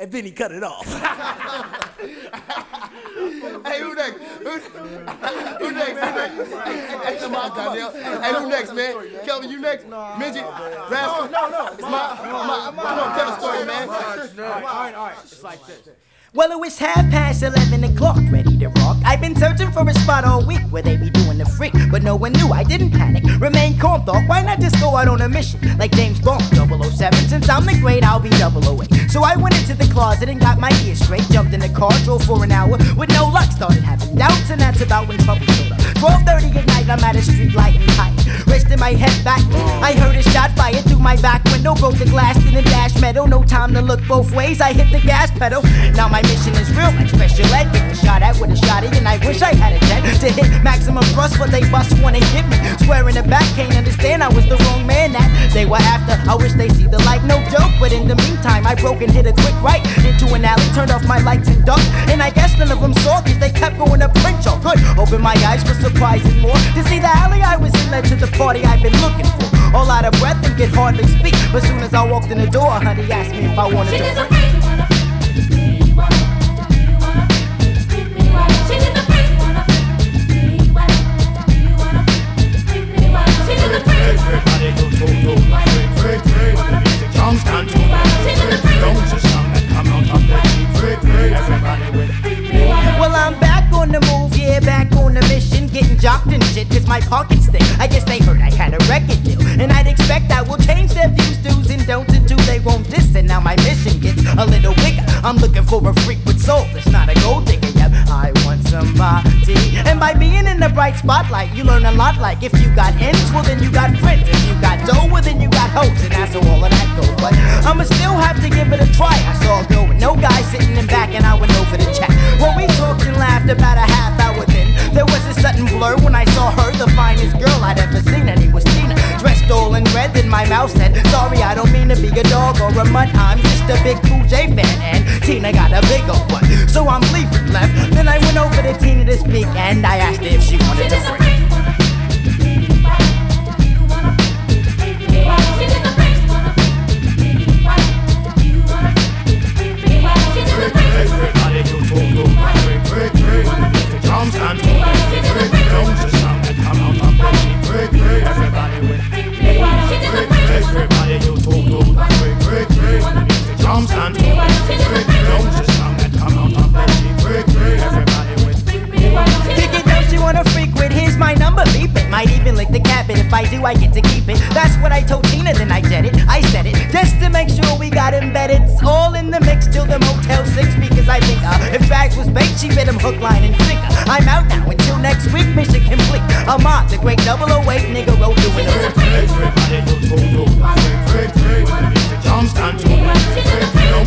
and then he cut it off. Hey, who next? Who next? Hey, come on, Danielle. Hey, who next, man? Kelvin, you next? Midget? Rascal? No. It's my. Come on, tell the story, man. All right. It's like this. Well, it was 11:30, ready to rock. I've been searching for a spot all week where they be doing the freak, but no one knew. I didn't panic, remain calm, thought, why not just go out on a mission like James Bond, 007? Since I'm the great, I'll be 008. So I went into the closet and got my gear straight, jumped in the car, drove for an hour with no luck, started having doubts, and that's about when trouble showed up. 12:30 at night, I'm at a street light and tight, resting my head back. I heard a shot fired through my back window, broke the glass in the dash metal. No time to look both ways, I hit the gas pedal. Now my mission is real, like special ed, getting shot at with a shotty, and I wish I had a jet to hit maximum thrust, but they bust wanna hit me. Swear in the back, can't understand I was the wrong man that they were after. I wish they see the light, no joke, but in the meantime I broke and hit a quick right into an alley, turned off my lights and ducked, and I guess none of them saw cause they kept going up Crenshaw. Good, open my eyes for surprising more to see the alley I was in led to the party I've been looking for. All out of breath and could hardly speak, but soon as I walked in the door, honey asked me if I wanted to freak. Everybody go to freak. When the music jumps down to don't just sound that come out of the freak. Everybody with Well, I'm back on the move, yeah, back on the mission, getting jocked and shit, cause my pockets thick. I guess they heard I had a record deal, and I'd expect I will change their views, do's and don'ts until they won't diss, and now my mission gets a little bigger. I'm looking for a freak with soul that's not a gold digger, yep, I want somebody. And by being in the bright spotlight, you learn a lot, like if you got ends, well then you got friends. If you got dough, well then you got hoes, and that's how all of that goes. But I'ma still have to give it a try. I saw a girl with no guy sitting in back, and I went over to chat. Well, we talked and laughed about a half hour then. There was a sudden blur when I saw her, the finest girl I'd ever seen, and it was Tina, dressed all in red. Then my mouth said, sorry, I don't mean to be a dog or a mutt, I'm just a big Cool J fan, and Tina got a big old one. So I'm leaving left. Then I went over to Tina to speak, and I asked her if she wanted to freak. everybody go to freak. When the music jumps down to don't just sound that come out of the freak. Everybody with everybody go to freak. When the music jumps down to don't just sound that come out of the freak. Everybody with Ticket, don't you wanna freak with? Here's my number, beep it. Might even lick the cabin. If I do, I get to keep it. That's what I told Tina, then I said it. I said it just to make sure we got embedded. It's all in the mix till the Motel 6, because I think if Drags was baked, she bit him hook, line, and sinker. I'm out now until next week, mission complete. I'm on the great 008 nigga road doing everybody go to freak. When the music jumps down to